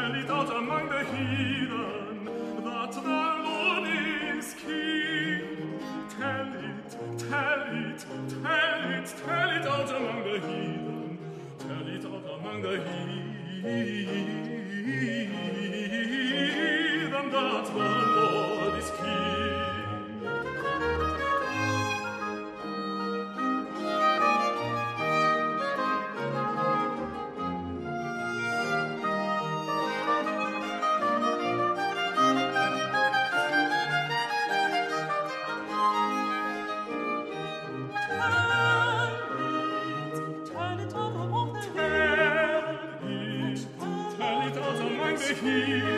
tell it out among the heathen that the Lord is King. Tell it, tell it, tell it, tell it out among the heathen. Tell it out among the heathen that the Lord is King. He